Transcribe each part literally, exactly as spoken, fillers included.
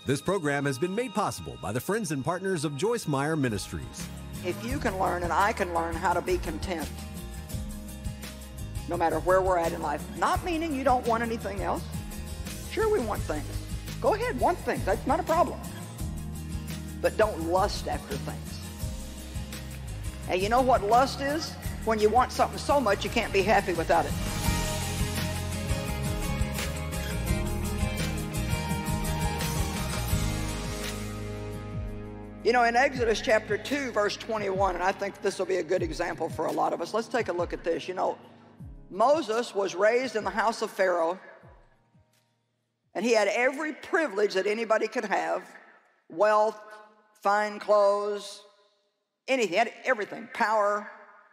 This program has been made possible by the friends and partners of Joyce Meyer Ministries. If you can learn and I can learn how to be content, no matter where we're at in life, not meaning you don't want anything else. Sure, we want things. Go ahead, want things. That's not a problem. But don't lust after things. And you know what lust is? When you want something so much you can't be happy without it. You know, in Exodus chapter two, verse twenty-one, and I think this will be a good example for a lot of us. Let's take a look at this. You know, Moses was raised in the house of Pharaoh, and he had every privilege that anybody could have: wealth, fine clothes, anything, he had everything, power.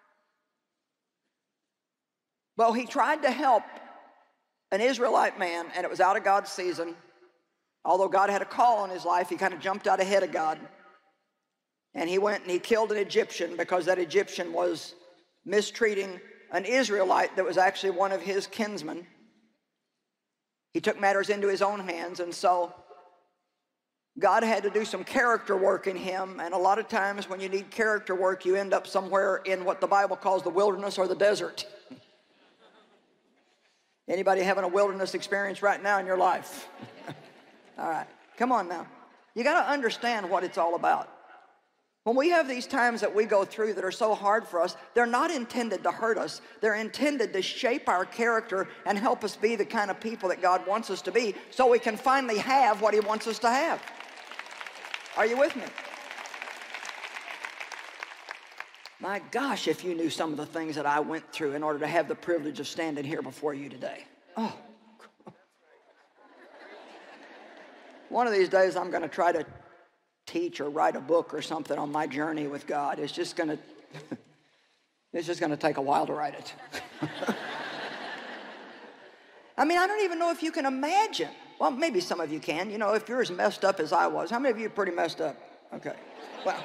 Well, he tried to help an Israelite man, and it was out of God's season. Although God had a call on his life, he kind of jumped out ahead of God. And he went and he killed an Egyptian because that Egyptian was mistreating an Israelite that was actually one of his kinsmen. He took matters into his own hands, and so God had to do some character work in him. And a lot of times when you need character work, you end up somewhere in what the Bible calls the wilderness or the desert. Anybody having a wilderness experience right now in your life? All right, come on now. You got to understand what it's all about. When we have these times that we go through that are so hard for us, they're not intended to hurt us. They're intended to shape our character and help us be the kind of people that God wants us to be, so we can finally have what He wants us to have. Are you with me? My gosh, if you knew some of the things that I went through in order to have the privilege of standing here before you today. Oh. One of these days I'm going to try to teach or write a book or something on my journey with God. It's just going to, it's just going to take a while to write it. I mean, I don't even know if you can imagine. Well, maybe some of you can. You know, if you're as messed up as I was. How many of you are pretty messed up? Okay. Well,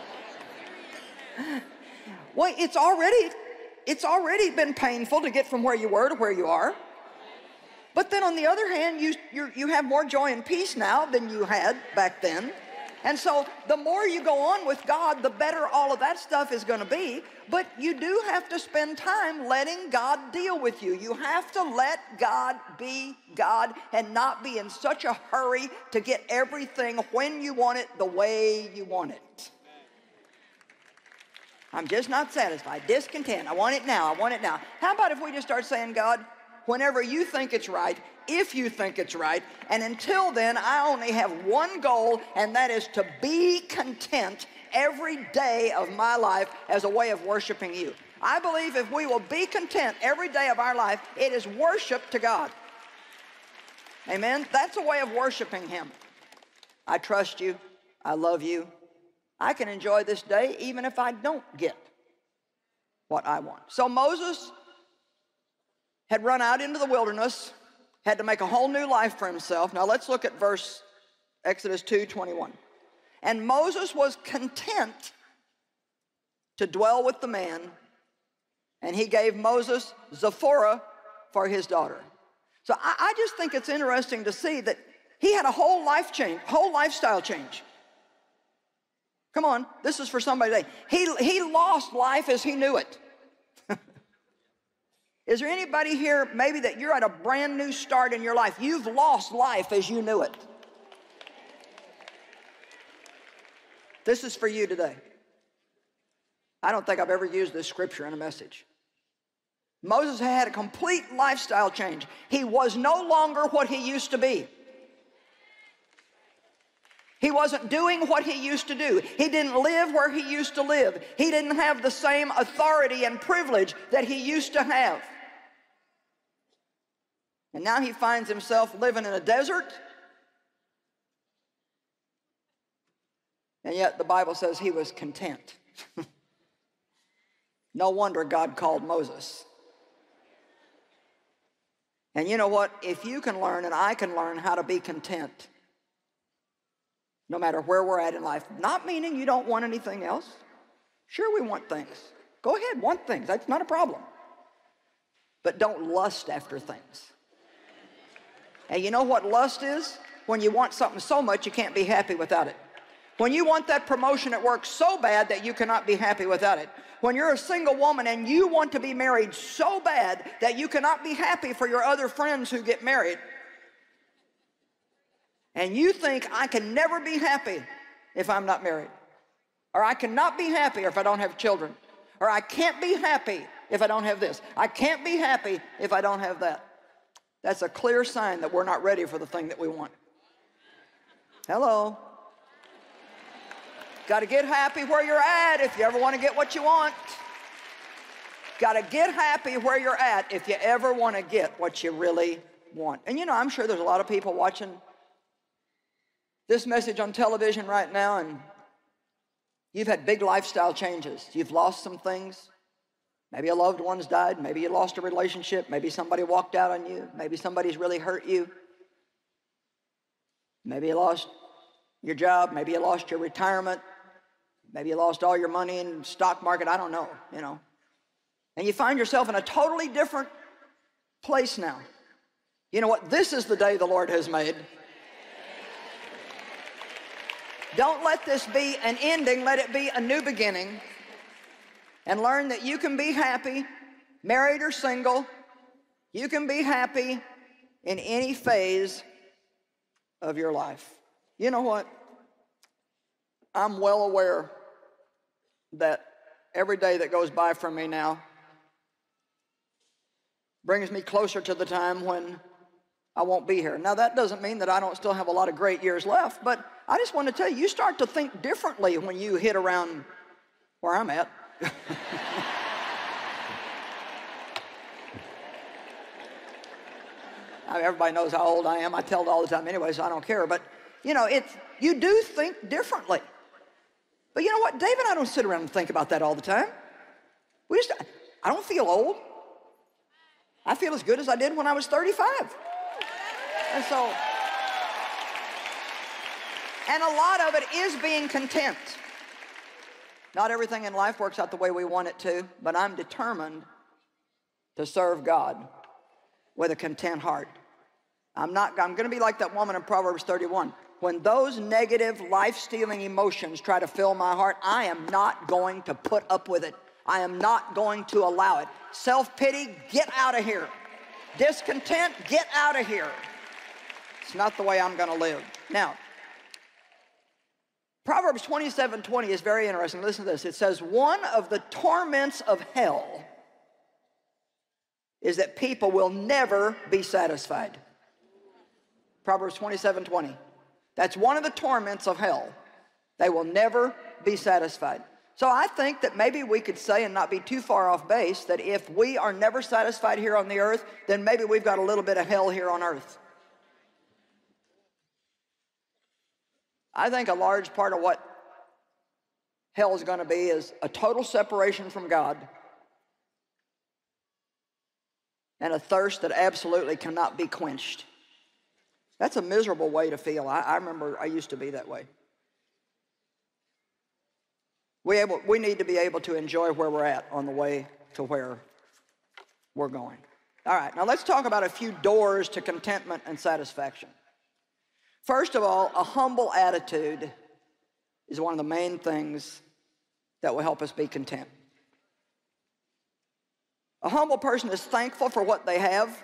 well, it's already, it's already been painful to get from where you were to where you are. But then on the other hand, you, you, you have more joy and peace now than you had back then. And so the more you go on with God, the better all of that stuff is going to be. But you do have to spend time letting God deal with you. You have to let God be God and not be in such a hurry to get everything when you want it, the way you want it. I'm just not satisfied, discontent. I want it now, I want it now. How about if we just start saying, God, whenever you think it's right, if you think it's right, and until then, I only have one goal, and that is to be content every day of my life as a way of worshiping you. I believe if we will be content every day of our life, it is worship to God. Amen? That's a way of worshiping Him. I trust you. I love you. I can enjoy this day even if I don't get what I want. So Moses had run out into the wilderness, had to make a whole new life for himself. Now let's look at verse Exodus two twenty-one. And Moses was content to dwell with the man, and he gave Moses Zipporah for his daughter. So I, I just think it's interesting to see that he had a whole life change, whole lifestyle change. Come on, this is for somebody today. He, he lost life as he knew it. Is there anybody here maybe that you're at a brand new start in your life? You've lost life as you knew it. This is for you today. I don't think I've ever used this scripture in a message. Moses had a complete lifestyle change. He was no longer what he used to be. He wasn't doing what he used to do. He didn't live where he used to live. He didn't have the same authority and privilege that he used to have. And now he finds himself living in a desert. And yet the Bible says he was content. No wonder God called Moses. And you know what? If you can learn and I can learn how to be content, no matter where we're at in life, not meaning you don't want anything else. Sure, we want things. Go ahead, want things. That's not a problem. But don't lust after things. And you know what lust is? when you want something so much you can't be happy without it. When you want that promotion at work so bad that you cannot be happy without it. When you're a single woman and you want to be married so bad that you cannot be happy for your other friends who get married. And you think, I can never be happy if I'm not married. Or I cannot be happy if I don't have children. Or I can't be happy if I don't have this. I can't be happy if I don't have that. That's a clear sign that we're not ready for the thing that we want. Hello. Got to get happy where you're at if you ever want to get what you want. Got to get happy where you're at if you ever want to get what you really want. And you know, I'm sure there's a lot of people watching this message on television right now, and you've had big lifestyle changes. You've lost some things. Maybe a loved one's died. Maybe you lost a relationship. Maybe somebody walked out on you. Maybe somebody's really hurt you. Maybe you lost your job. Maybe you lost your retirement. Maybe you lost all your money in the stock market. I don't know, you know. And you find yourself in a totally different place now. You know what? This is the day the Lord has made. Don't let this be an ending. Let it be a new beginning. And learn that you can be happy, married or single. You can be happy in any phase of your life. You know what? I'm well aware that every day that goes by from me now brings me closer to the time when I won't be here. Now, that doesn't mean that I don't still have a lot of great years left, but I just want to tell you, you start to think differently when you hit around where I'm at. I mean, everybody knows how old I am. I tell it all the time anyway, so I don't care. But, you know, it's, you do think differently. But you know what? Dave and I don't sit around and think about that all the time. We just, I don't feel old. I feel as good as I did when I was thirty-five. And so, and a lot of it is being content. Not everything in life works out the way we want it to, but I'm determined to serve God with a content heart. I'm not, I'm going to be like that woman in Proverbs thirty-one. When those negative, life-stealing emotions try to fill my heart, I am not going to put up with it. I am not going to allow it. Self-pity, get out of here. Discontent, get out of here. It's not the way I'm going to live. Now, Proverbs twenty-seven twenty is very interesting. Listen to this. It says, one of the torments of hell is that people will never be satisfied. Proverbs twenty-seven twenty. That's one of the torments of hell. They will never be satisfied. So I think that maybe we could say, and not be too far off base, that if we are never satisfied here on the earth, then maybe we've got a little bit of hell here on earth. I think a large part of what hell is going to be is a total separation from God and a thirst that absolutely cannot be quenched. That's a miserable way to feel. I, I remember I used to be that way. We, able, we need to be able to enjoy where we're at on the way to where we're going. All right, now let's talk about a few doors to contentment and satisfaction. First of all, a humble attitude is one of the main things that will help us be content. A humble person is thankful for what they have,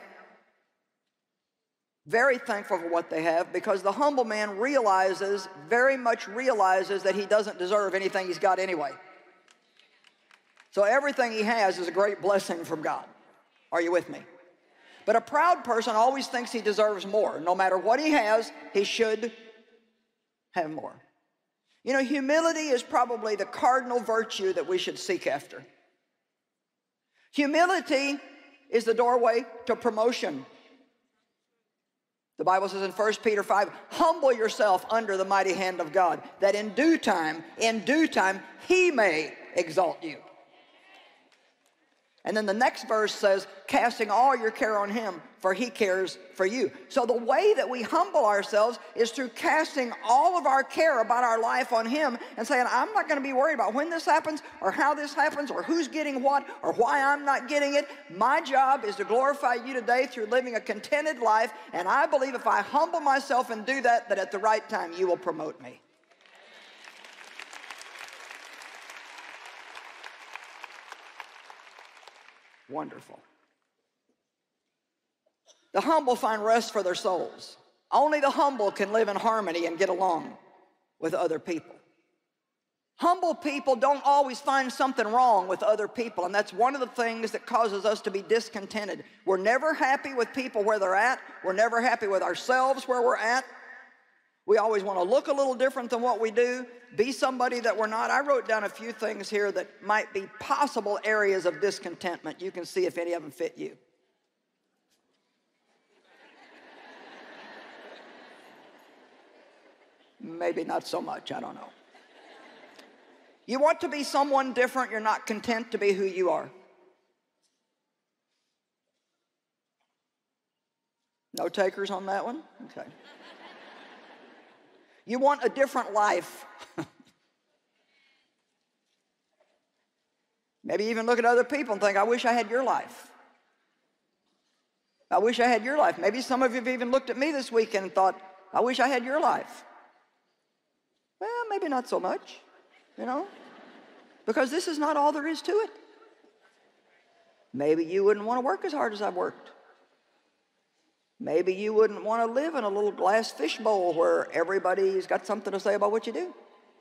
very thankful for what they have, because the humble man realizes, very much realizes that he doesn't deserve anything he's got anyway. So everything he has is a great blessing from God. Are you with me? But a proud person always thinks he deserves more. No matter what he has, he should have more. You know, humility is probably the cardinal virtue that we should seek after. Humility is the doorway to promotion. The Bible says in First Peter five, humble yourself under the mighty hand of God, that in due time, in due time, he may exalt you. And then the next verse says, casting all your care on him, for he cares for you. So the way that we humble ourselves is through casting all of our care about our life on him and saying, I'm not going to be worried about when this happens or how this happens or who's getting what or why I'm not getting it. My job is to glorify you today through living a contented life, and I believe if I humble myself and do that, that at the right time you will promote me. Wonderful. The humble find rest for their souls. Only the humble can live in harmony and get along with other people. Humble people don't always find something wrong with other people, and that's one of the things that causes us to be discontented. We're never happy with people where they're at. We're never happy with ourselves where we're at. We always want to look a little different than what we do, be somebody that we're not. I wrote down a few things here that might be possible areas of discontentment. You can see if any of them fit you. Maybe not so much, I don't know. You want to be someone different, you're not content to be who you are. No takers on that one? Okay. You want a different life. Maybe even look at other people and think, I wish I had your life. I wish I had your life. Maybe some of you have even looked at me this weekend and thought, I wish I had your life. Well, maybe not so much, you know, because this is not all there is to it. Maybe you wouldn't want to work as hard as I've worked. Maybe you wouldn't want to live in a little glass fishbowl where everybody's got something to say about what you do.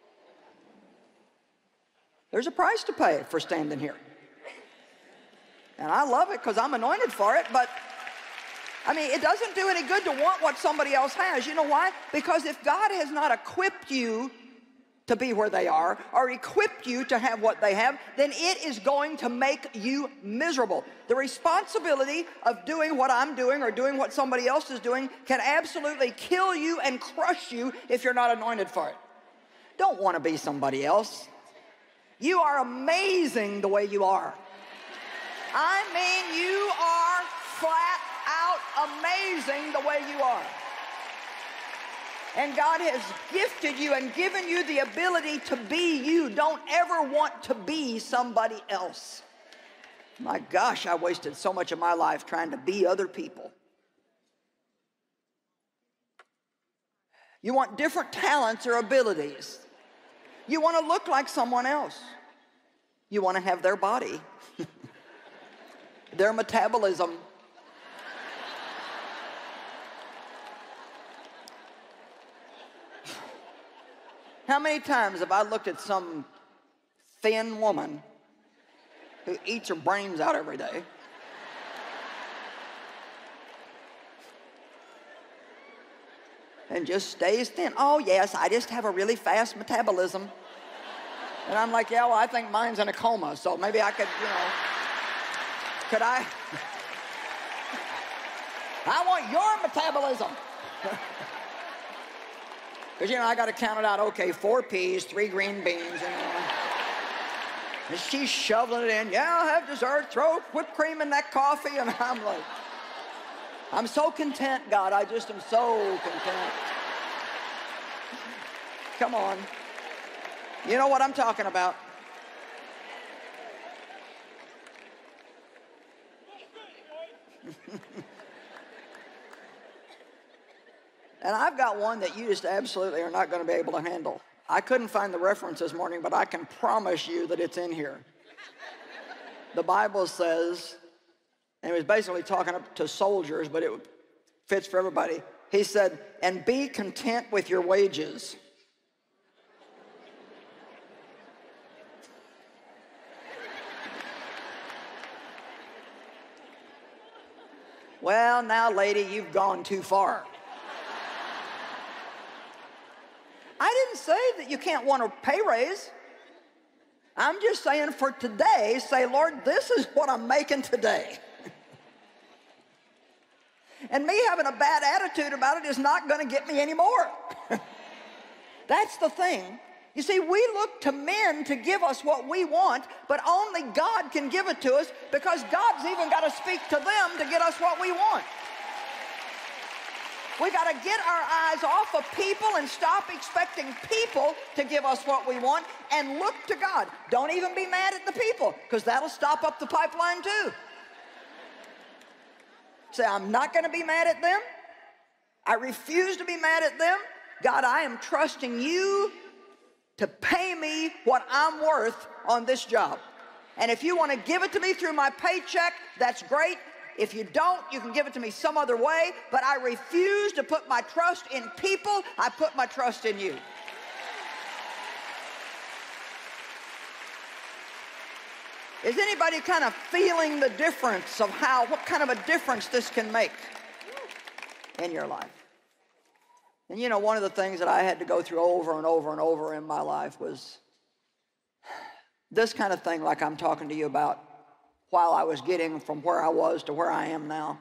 There's a price to pay for standing here. And I love it because I'm anointed for it, but I mean, it doesn't do any good to want what somebody else has. You know why? Because if God has not equipped you to be where they are or equipped you to have what they have, then it is going to make you miserable. The responsibility of doing what I'm doing or doing what somebody else is doing can absolutely kill you and crush you if you're not anointed for it. Don't want to be somebody else. You are amazing the way you are. I mean, you are flat out amazing the way you are. And God has gifted you and given you the ability to be you. Don't ever want to be somebody else. My gosh, I wasted so much of my life trying to be other people. You want different talents or abilities. You want to look like someone else. You want to have their body, their metabolism. How many times have I looked at some thin woman who eats her brains out every day? And just stays thin. Oh, yes, I just have a really fast metabolism. And I'm like, yeah, well, I think mine's in a coma, so maybe I could, you know, could I? I want your metabolism. Because, you know, I got to count it out. Okay, four peas, three green beans, and, uh, and she's shoveling it in. Yeah, I'll have dessert. Throw whipped cream in that coffee. And I'm like, I'm so content, God. I just am so content. Come on. You know what I'm talking about. And I've got one that you just absolutely are not going to be able to handle. I couldn't find the reference this morning, but I can promise you that it's in here. The Bible says, and it was basically talking to soldiers, but it fits for everybody. He said, and be content with your wages. Well, now, lady, you've gone too far. I didn't say that you can't want a pay raise. I'm just saying for today, say, Lord, this is what I'm making today. And me having a bad attitude about it is not going to get me any more. That's the thing. You see, we look to men to give us what we want, but only God can give it to us, because God's even got to speak to them to get us what we want. We got to get our eyes off of people and stop expecting people to give us what we want and look to God. Don't even be mad at the people, because that'll stop up the pipeline too. Say, I'm not going to be mad at them. I refuse to be mad at them. God, I am trusting you to pay me what I'm worth on this job. And if you want to give it to me through my paycheck, that's great. If you don't, you can give it to me some other way, but I refuse to put my trust in people. I put my trust in you. Is anybody kind of feeling the difference of how, what kind of a difference this can make in your life? And you know, one of the things that I had to go through over and over and over in my life was this kind of thing like I'm talking to you about, while I was getting from where I was to where I am now,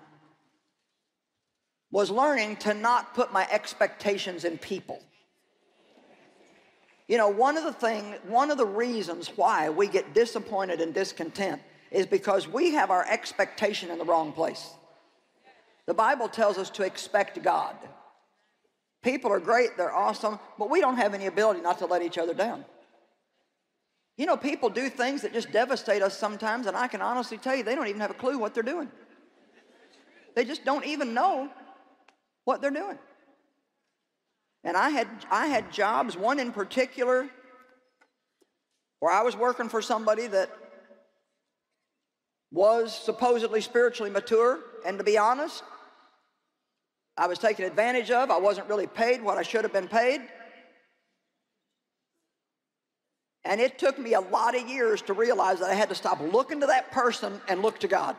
was learning to not put my expectations in people. You know, one of the thing, one of the reasons why we get disappointed and discontent is because we have our expectation in the wrong place. The Bible tells us to expect God. People are great, they're awesome, but we don't have any ability not to let each other down. You know, people do things that just devastate us sometimes, and I can honestly tell you, they don't even have a clue what they're doing. They just don't even know what they're doing. And I had, I had jobs, one in particular, where I was working for somebody that was supposedly spiritually mature, and to be honest, I was taken advantage of. I wasn't really paid what I should have been paid. And it took me a lot of years to realize that I had to stop looking to that person and look to God.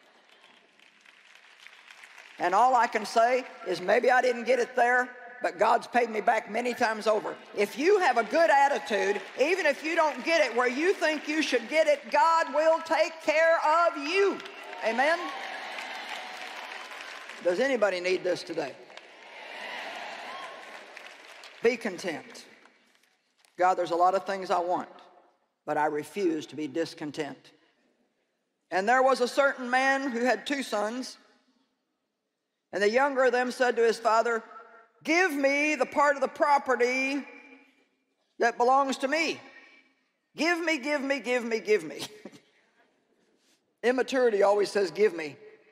And all I can say is maybe I didn't get it there, but God's paid me back many times over. If you have a good attitude, even if you don't get it where you think you should get it, God will take care of you. Amen? Does anybody need this today? Be content. God, there's a lot of things I want, but I refuse to be discontent. And there was a certain man who had two sons, and the younger of them said to his father, give me the part of the property that belongs to me. Give me, give me, give me, give me. Immaturity always says, give me.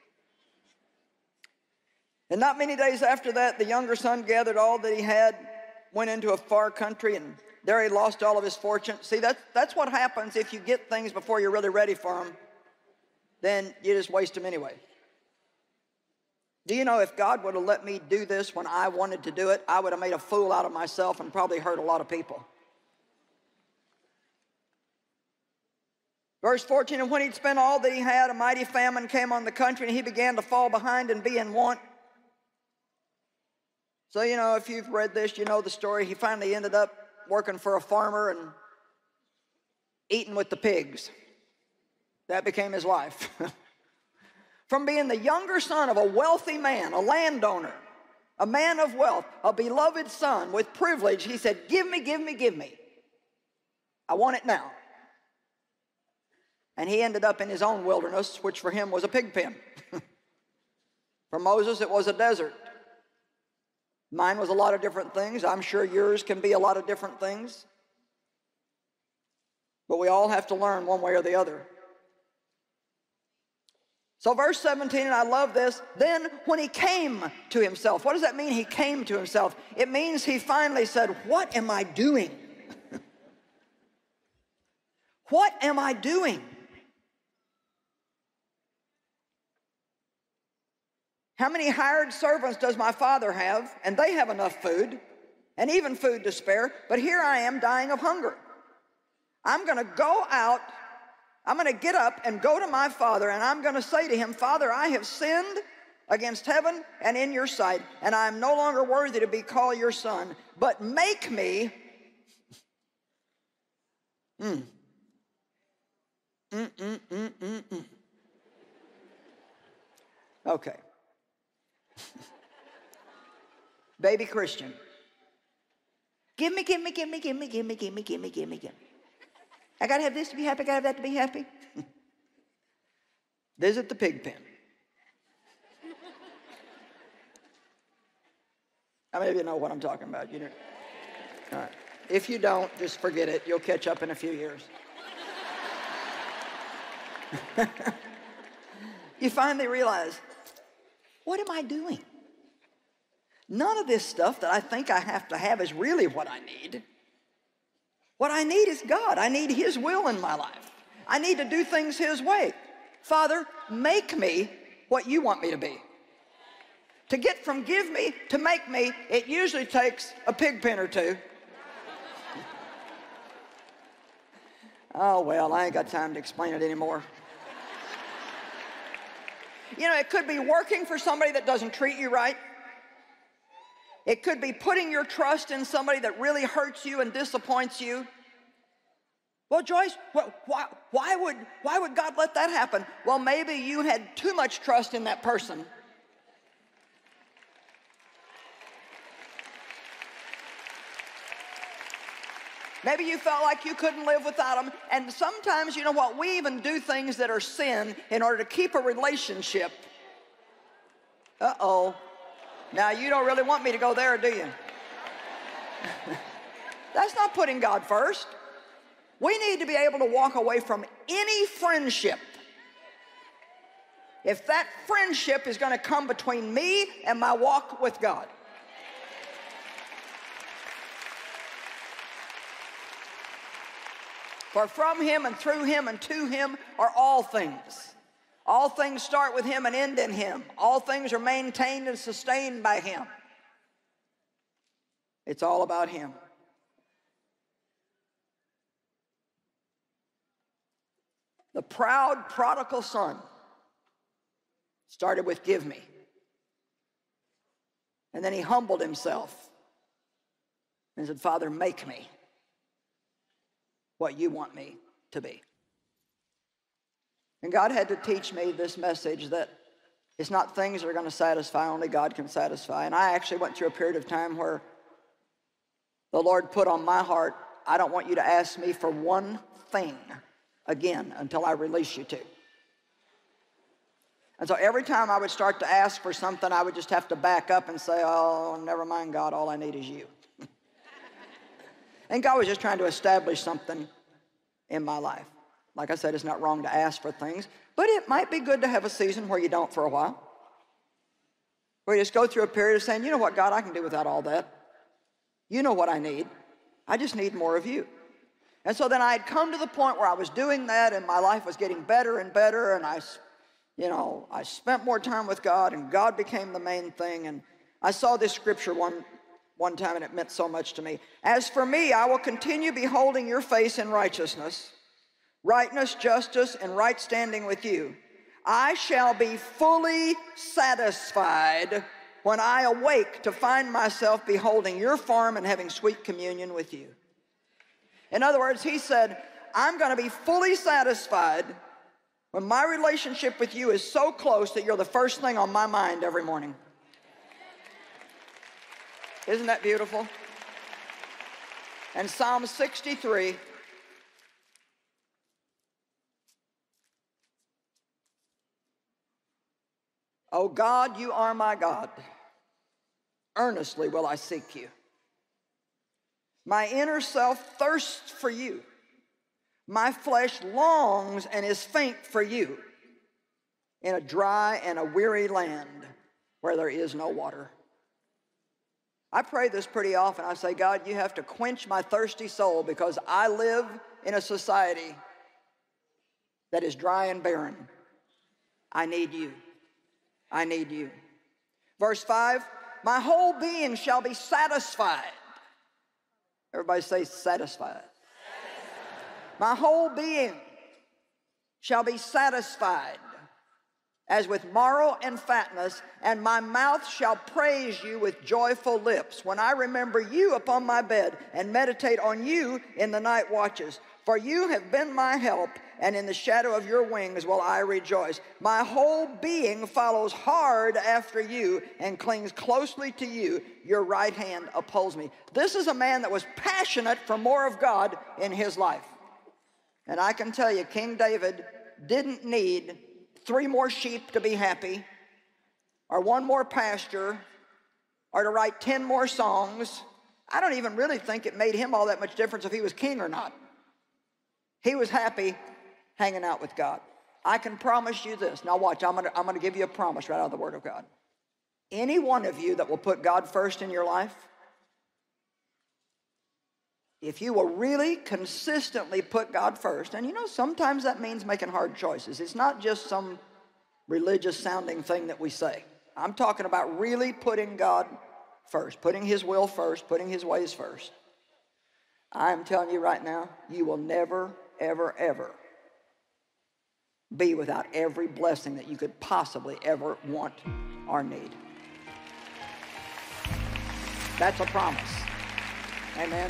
And not many days after that, the younger son gathered all that he had, went into a far country, and there he lost all of his fortune. See, that's, that's what happens if you get things before you're really ready for them. Then you just waste them anyway. Do you know, if God would have let me do this when I wanted to do it, I would have made a fool out of myself and probably hurt a lot of people. Verse fourteen, and when he'd spent all that he had, a mighty famine came on the country, and he began to fall behind and be in want. So, you know, if you've read this, you know the story. He finally ended up working for a farmer and eating with the pigs. That became his life. From being the younger son of a wealthy man, a landowner, a man of wealth, a beloved son with privilege, he said, give me, give me, give me. I want it now. And he ended up in his own wilderness, which for him was a pig pen. For Moses, it was a desert. Mine was a lot of different things. I'm sure yours can be a lot of different things. But we all have to learn one way or the other. So verse seventeen, and I love this, then when he came to himself. What does that mean, he came to himself? It means he finally said, what am I doing? What am I doing? How many hired servants does my father have? And they have enough food, and even food to spare, but here I am dying of hunger. I'm going to go out, I'm going to get up and go to my father, and I'm going to say to him, Father, I have sinned against heaven and in your sight, and I am no longer worthy to be called your son, but make me mm, mm, mm, mm, mm, mm. Okay. Baby Christian, Give me, give me, give me, give me, give me, give me, give me, give me, give me. I gotta have this to be happy, I gotta have that to be happy. Visit the pig pen. How many of you know what I'm talking about? You know. All right. If you don't, just forget it. You'll catch up in a few years. You finally realize, what am I doing? None of this stuff that I think I have to have is really what I need. What I need is God. I need His will in my life. I need to do things His way. Father, make me what you want me to be. To get from give me to make me, it usually takes a pig pen or two. Oh, well, I ain't got time to explain it anymore. You know, it could be working for somebody that doesn't treat you right. It could be putting your trust in somebody that really hurts you and disappoints you. Well, Joyce, why, why, would, why would God let that happen? Well, maybe you had too much trust in that person. Maybe you felt like you couldn't live without them. And sometimes, you know what, we even do things that are sin in order to keep a relationship. Uh-oh. Now, you don't really want me to go there, do you? That's not putting God first. We need to be able to walk away from any friendship. If that friendship is going to come between me and my walk with God. For from Him and through Him and to Him are all things. All things start with Him and end in Him. All things are maintained and sustained by Him. It's all about Him. The proud prodigal son started with give me. And then he humbled himself and said, Father, make me what you want me to be. And God had to teach me this message that it's not things that are going to satisfy, only God can satisfy. And I actually went through a period of time where the Lord put on my heart, I don't want you to ask me for one thing again until I release you to. And so every time I would start to ask for something, I would just have to back up and say, oh, never mind, God, all I need is you. And God was just trying to establish something in my life. Like I said, it's not wrong to ask for things, but it might be good to have a season where you don't for a while. Where you just go through a period of saying, you know what, God, I can do without all that. You know what I need. I just need more of you. And so then I had come to the point where I was doing that and my life was getting better and better, and I, you know, I spent more time with God and God became the main thing. And I saw this scripture one, one time and it meant so much to me. As for me, I will continue beholding your face in righteousness, rightness, justice, and right standing with you. I shall be fully satisfied when I awake to find myself beholding your form and having sweet communion with you. In other words, he said, I'm going to be fully satisfied when my relationship with you is so close that you're the first thing on my mind every morning. Isn't that beautiful? And Psalm sixty-three, O God, you are my God. Earnestly will I seek you. My inner self thirsts for you. My flesh longs and is faint for you in a dry and a weary land where there is no water. I pray this pretty often. I say, God, you have to quench my thirsty soul because I live in a society that is dry and barren. I need you. I need you. Verse five, my whole being shall be satisfied. Everybody say satisfied. Satisfied. My whole being shall be satisfied as with marrow and fatness, and my mouth shall praise you with joyful lips when I remember you upon my bed and meditate on you in the night watches. For you have been my help, and in the shadow of your wings will I rejoice. My whole being follows hard after you and clings closely to you. Your right hand upholds me. This is a man that was passionate for more of God in his life. And I can tell you, King David didn't need three more sheep to be happy, or one more pasture, or to write ten more songs. I don't even really think it made him all that much difference if he was king or not. He was happy hanging out with God. I can promise you this. Now watch, I'm gonna, I'm gonna give you a promise right out of the Word of God. Any one of you that will put God first in your life, if you will really consistently put God first, and you know, sometimes that means making hard choices. It's not just some religious sounding thing that we say. I'm talking about really putting God first, putting His will first, putting His ways first. I'm telling you right now, you will never, ever, ever be without every blessing that you could possibly ever want or need. That's a promise. Amen.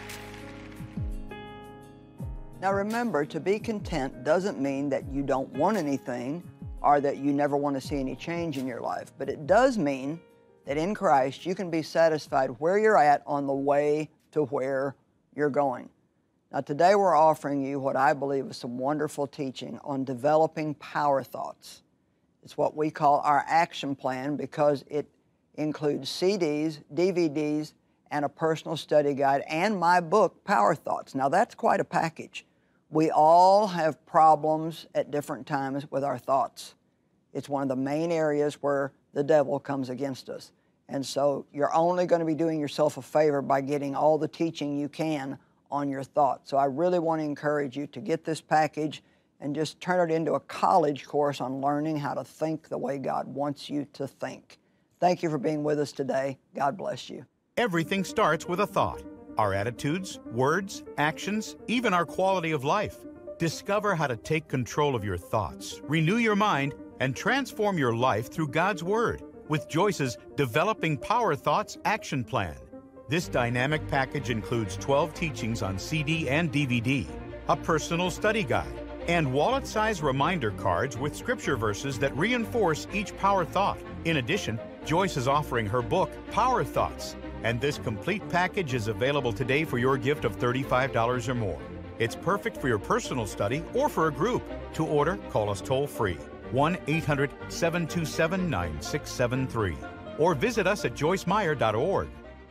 Now remember, to be content doesn't mean that you don't want anything or that you never want to see any change in your life, but it does mean that in Christ you can be satisfied where you're at on the way to where you're going. Now today we're offering you what I believe is some wonderful teaching on developing power thoughts. It's what we call our action plan because it includes C Ds, D V Ds, and a personal study guide, and my book, Power Thoughts. Now that's quite a package. We all have problems at different times with our thoughts. It's one of the main areas where the devil comes against us. And so you're only going to be doing yourself a favor by getting all the teaching you can on your thoughts. So I really want to encourage you to get this package and just turn it into a college course on learning how to think the way God wants you to think. Thank you for being with us today. God bless you. Everything starts with a thought. Our attitudes, words, actions, even our quality of life. Discover how to take control of your thoughts, renew your mind, and transform your life through God's Word with Joyce's Developing Power Thoughts Action Plan. This dynamic package includes twelve teachings on C D and D V D, a personal study guide, and wallet-size reminder cards with scripture verses that reinforce each power thought. In addition, Joyce is offering her book, Power Thoughts, and this complete package is available today for your gift of thirty-five dollars or more. It's perfect for your personal study or for a group. To order, call us toll-free, one eight hundred, seven two seven, nine six seven three, or visit us at joyce meyer dot org.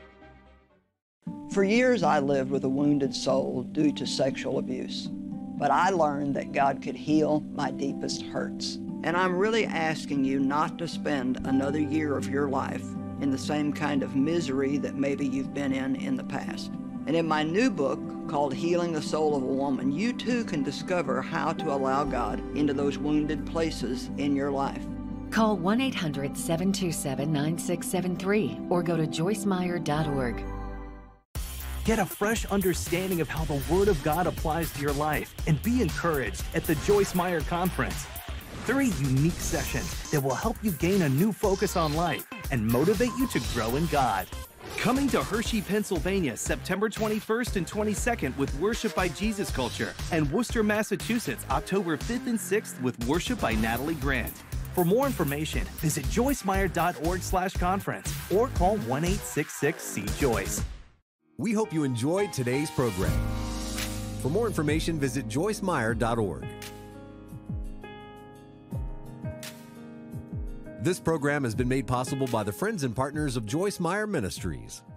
For years, I lived with a wounded soul due to sexual abuse, but I learned that God could heal my deepest hurts. And I'm really asking you not to spend another year of your life in the same kind of misery that maybe you've been in in the past. And in my new book called Healing the Soul of a Woman, you too can discover how to allow God into those wounded places in your life. Call one eight hundred, seven two seven, nine six seven three or go to joyce meyer dot org. Get a fresh understanding of how the Word of God applies to your life and be encouraged at the Joyce Meyer Conference. Three unique sessions that will help you gain a new focus on life and motivate you to grow in God. Coming to Hershey, Pennsylvania, September twenty-first and twenty-second with Worship by Jesus Culture, and Worcester, Massachusetts, October fifth and sixth with Worship by Natalie Grant. For more information, visit joyce meyer dot org slash conference or call one eight six six C Joyce. We hope you enjoyed today's program. For more information, visit joyce meyer dot org. This program has been made possible by the friends and partners of Joyce Meyer Ministries.